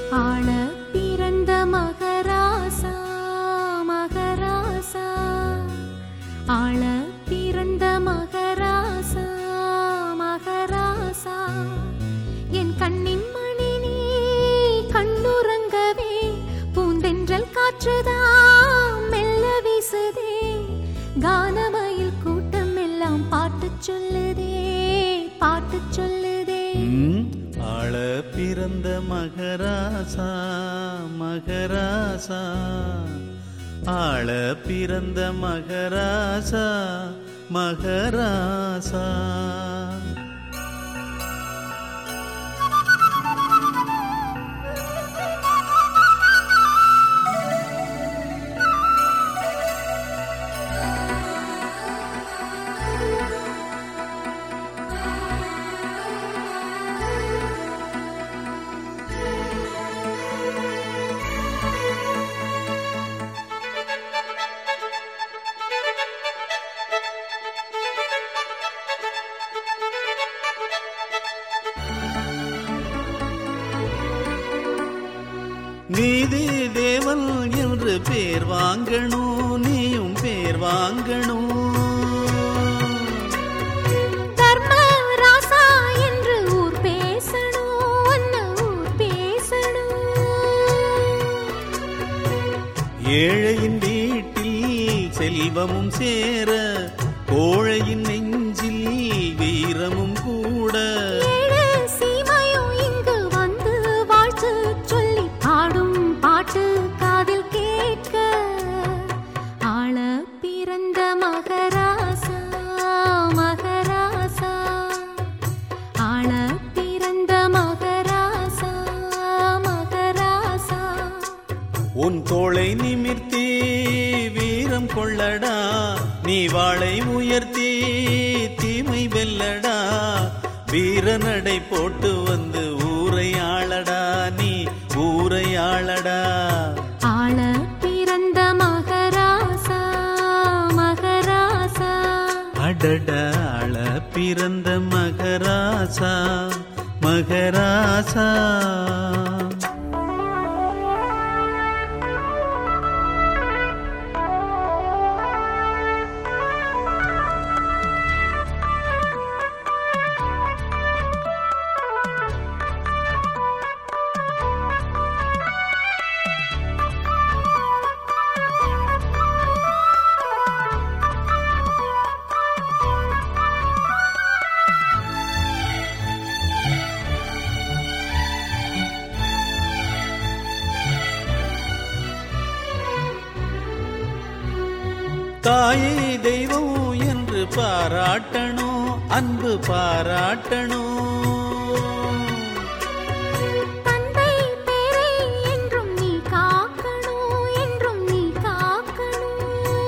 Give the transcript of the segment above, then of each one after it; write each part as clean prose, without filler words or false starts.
ஆள பிறந்த மகராசா மகராசா, ஆள பிறந்த மகராசா மகராசா, என் கண்ணின் மணி நீ கண்ணுறங்கவே பூந்தென்றல் காற்றுதான் மெல்ல வீசுதே, கானமயில் கூட்டம் எல்லாம் பாட்டு சொல்லுதே பாட்டு சொல்லுதே. ஆள பிறந்த மகராசா மகராசா, ஆள பிறந்த மகராசா மகராசா. நீதி தேவன் என்று பேர் வாங்கணும், நீயும் பேர் வாங்கணும். தர்ம ராசா என்று ஊர் பேசணும், ஊர் பேசணும். ஏழையின் வீட்டில் செல்வமும் சேர, கோழையின் நெஞ்சில் வீரமும் கூட. காதில் கேட்க ஆள பிறந்த மகராசா மகராசா, ஆள பிறந்த மகராசா மகராசா. உன் தோளை நிமிர்த்தி வீரம் கொள்ளடா, நீ வாளை உயர்த்தி தீமை வெல்லடா. வீரநடை போட்டு வந்து ஊரை ஆளடா, நீ ஊரை ஆளடா. ஆள பிறந்த மகராசா மகராசா, அடட ஆள பிறந்த மகராசா மகராசா. தாயை தெய்வம் என்று பாராட்டணும், அன்பு பாராட்டணும். தந்தை பேரை என்றும் நீ காக்கணும், என்றும் நீ காக்கணும்.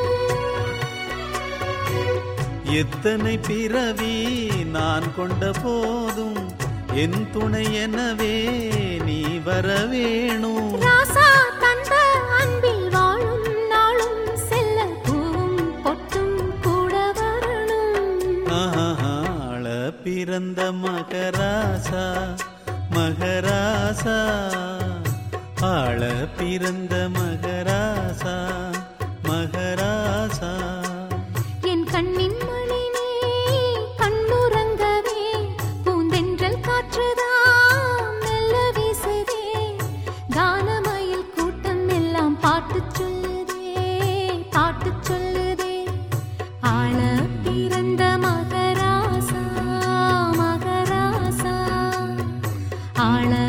எத்தனை பிறவி நான் கொண்ட போதும் என் துணை எனவே நீ வர வேணும். ராசா தந்த அன்பில் வாழும் நாளும் செல்ல பூவும் பொட்டும் கூட வரணும். ஆள பிறந்த மகராசா மகராசா, ஆள பிறந்த மகராசா மகராசா. என் கண்ணின் மணி நீ கண்ணுறங்கவே பூந்தென்றல் காற்றுதான் மெல்ல வீசுதே, கானமயில் கூட்டம் எல்லாம் பாட்டு சொல்லுதே பாட்டு சொல்லுதே. ஆள பிறந்த மகராசா மகராசா, ஆள